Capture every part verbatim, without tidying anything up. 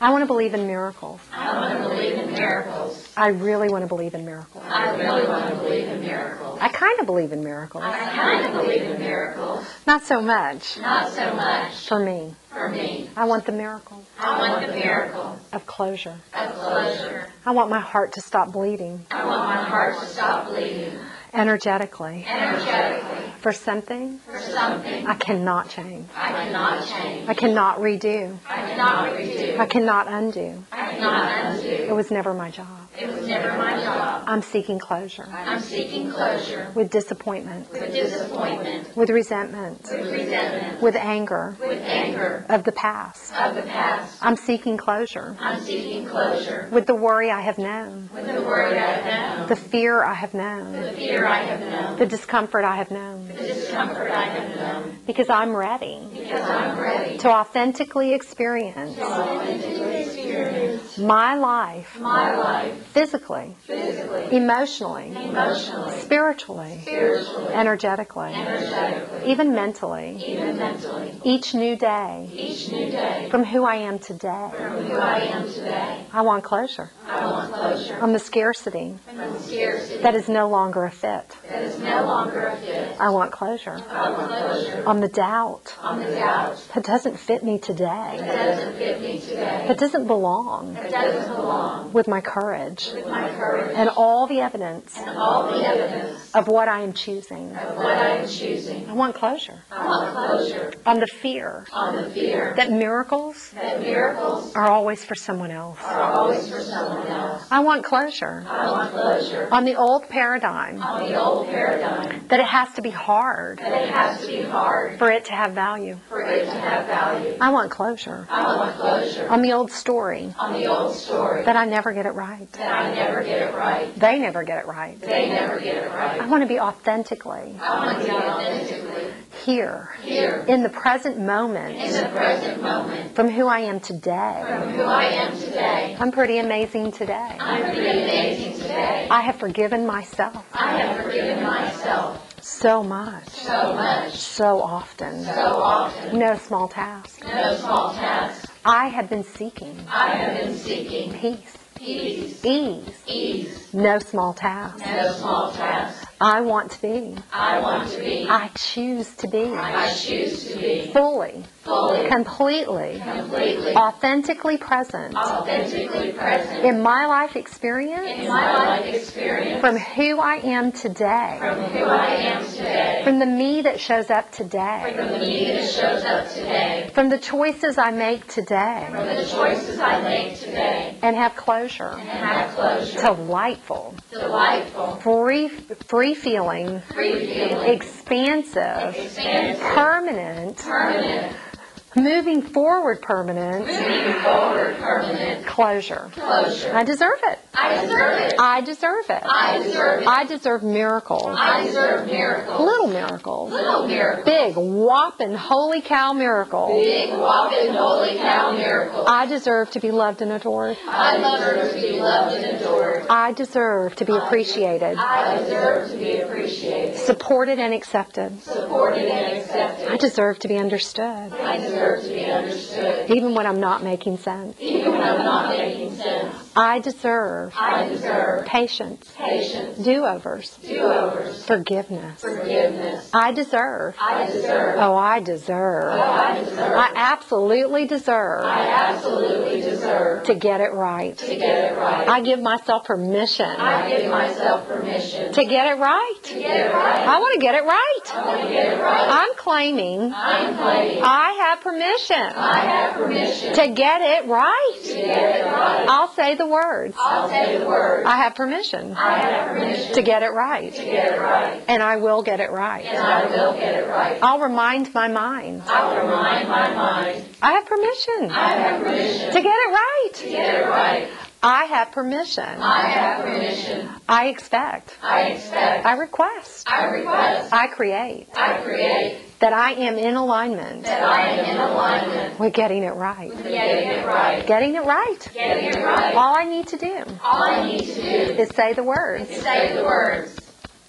I want to believe in miracles. I want to believe in miracles. I really want to believe in miracles. I really want to believe in miracles. I kind of believe in miracles. I kind of believe in miracles. Not so much. Not so much. For me. For me. I want the miracle. I want the miracle. Of closure. Of closure. I want my heart to stop bleeding. I want my heart to stop bleeding. Energetically. Energetically. For something. For something. I cannot change. I cannot change. I cannot redo. I cannot redo. I cannot undo. I cannot undo. It was never my job. It was never my job. I'm seeking closure. I'm seeking closure. With disappointment. With disappointment. With resentment. With resentment. With anger. With anger. Of the past. Of the past. I'm seeking closure. I'm seeking closure. With the worry I have known. With the worry I have known. The fear I have known. The fear I have known. The discomfort I have known. The discomfort I have known. Because I'm ready. Because I'm ready. To authentically experience. To authentically experience. My life. My life. Physically. Physically. Emotionally. Emotionally. Spiritually. Spiritually. Energetically. Energetically. Even mentally. Even mentally. Each new day. Each new day. From who I am today. From who I am today. I want closure. I want closure. On the scarcity. From the scarcity. That is no longer a fit. That is no longer a fit. I want closure. I want closure. On the doubt. On the doubt. That doesn't fit me today. That doesn't fit me today. That doesn't belong. That doesn't belong. With my courage. With my courage. And all the evidence. And all the evidence. Of what I am choosing. Of what I am choosing. I want closure. I want closure. On the fear. On the fear. That miracles. That miracles. Are always for someone else. Are always for someone else. I want closure. I want closure. On the old paradigm. On the old paradigm. That it has to be hard. That it has to be hard. For it to have value. For it to have value. I want closure. I want closure. On the old story. On the old story. That I never get it right. That I never get it right. They never get it right. They never get it right. I want to be authentically. I want to be authentically. Here. Here. In the present moment. In the present moment. From who I am today. From who I am today. I'm pretty amazing today. I'm pretty amazing today. I have forgiven myself. I have forgiven myself. So much. So much. So often. So often. No small task. No small task. I have been seeking. I have been seeking. Peace. Peace. Ease. Ease. No small task. No small task. I want to be. I want to be. I choose to be. I choose to be. Fully. Fully. Completely. Completely. Authentically present. Authentically present. In my life experience. In my life experience. From who I am today. From who I am today. From the me that shows up today. From the me that shows up today. From the choices I make today. From the choices I make today. And have closure. And have closure. Delightful. Delightful. Free, free feeling. Free feeling. Expansive. Expansive. Permanent. Permanent. Moving forward permanent. Moving forward permanent. Closure. Closure. I deserve it. I deserve it. I deserve it. I deserve it. I deserve miracles. I deserve miracles. Little miracles. Little miracles. Big, whopping, holy cow miracles. Big, whopping, holy cow miracles. I deserve to be loved and adored. I deserve to be loved and adored. I deserve to be appreciated. I deserve to be appreciated. Supported and accepted. Supported and accepted. I deserve to be understood. I deserve to be understood. Even when I'm not making sense. Even when I'm not making sense. I deserve. I deserve. Patience. Patience. Do-overs. Do-overs. Forgiveness. Forgiveness. I deserve. I deserve. Oh, I deserve. Oh, I deserve. I absolutely deserve. I absolutely deserve. To get it right. To get it right. I give myself permission. I give myself permission. To get it right. To get it right. I want to get it right. I want to get it right. I'm claiming. I'm claiming. I have permission. I have permission. To get it right. To get it right. I'll say the words. I'll say the words. I have permission. I have permission. To get it right. To get it right. And I will get it right. And I will get it right. I'll remind my mind. I'll remind my mind. I have permission. I have permission. To get it right. To get it right. I have permission. I have permission. I expect. I expect. I request. I request. I create. I create. That I am in alignment. That I am in alignment. With getting it right. With getting it right. Getting it right. Getting it right. All I need to do. All I need to do. Is say the words. Is say the words.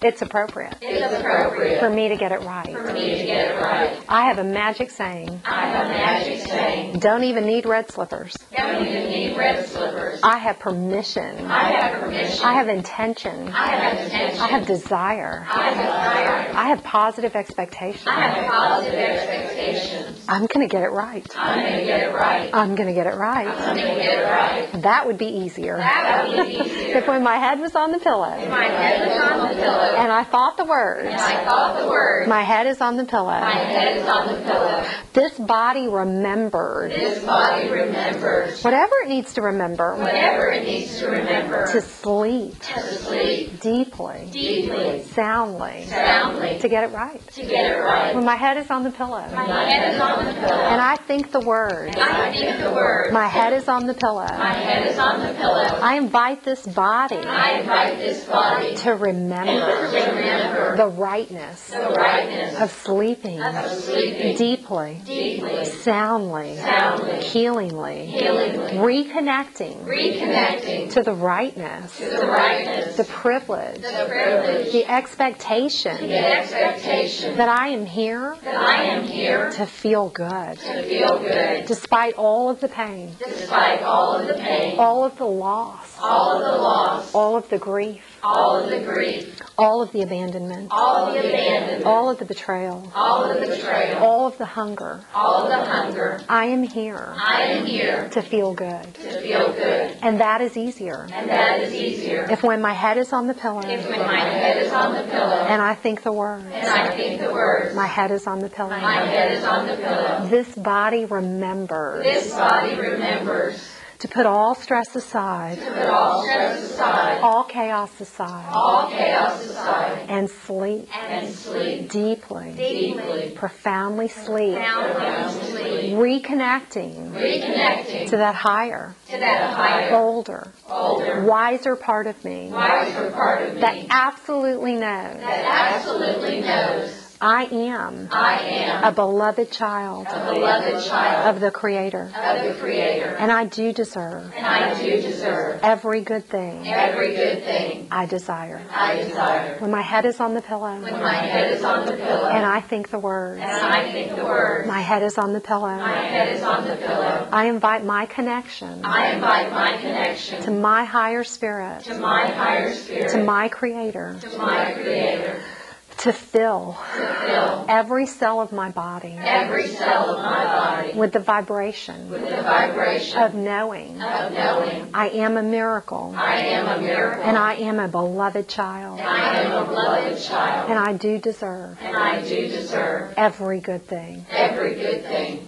It's appropriate It's appropriate for me to get it right. for me to get it right. I have a magic saying. I have a magic saying. Don't even need red slippers. Don't even need red slippers. I have permission. I have permission. I have intention. I have intention. I have desire. I have desire. I have positive expectation. I have positive expectations. I'm going to get it right. I'm going to get it right. I'm going to get it right. I'm going to get it right. That would be easier. That would be easier. If when my head was on the pillow My head was on the pillow. and I thought the words, And I thought the word. my head is on the My pillow, head is on the pillow. this body remembered This body remembers whatever it needs to remember whatever it needs to remember to sleep to sleep deeply, deeply, soundly, soundly, to get it right. to get it right. When my head is on the pillow My head is on the pillow. and I think the words, I think the word. my head is on the pillow, My head is on the pillow. I invite this body I invite this body to remember to remember the rightness the rightness of sleeping of sleeping deeply, deeply, soundly, soundly, healingly, healingly, reconnecting reconnecting to the rightness, to the rightness, the privilege, the privilege, the expectation the expectation that I am here that I am here to feel good, to feel good, despite all of the pain, despite all of the pain, all of the loss, all of the loss, all of the grief, all of the grief, all of the abandonment, all of the abandonment, all of the betrayal, all of the betrayal, all of the hunger. all of the hunger. I am here I am here to feel good. to feel good, And that is easier and that is easier. if when my head is on the pillow If when my head is on the pillow and I think the words, and I think the words, my head is on the pillow. my head is on the pillow. This body remembers This body remembers to put all stress aside, to put all stress aside, all chaos aside, all chaos aside, and sleep and sleep deeply, deeply, profoundly sleep, profoundly sleep, reconnecting reconnecting to that higher, to that higher, older, older, wiser part of me wiser part of that me absolutely knows that absolutely knows I am I am a beloved child a beloved child of the Creator, of the Creator, and I do deserve and I do deserve every good thing every good thing I desire. I desire. When my head is on the pillow When my head is on the pillow and I think the words, and I think the words, my head is on the my pillow, head is on the pillow, I invite my connection I invite my connection to my higher spirit, to my higher spirit, to my Creator, to my Creator, to fill to fill every cell of my body every cell of my body with the vibration with the vibration of knowing of knowing I am a miracle I am a miracle, and I am a beloved child, and I am a beloved child, and I do deserve and I do deserve every good thing. every good thing.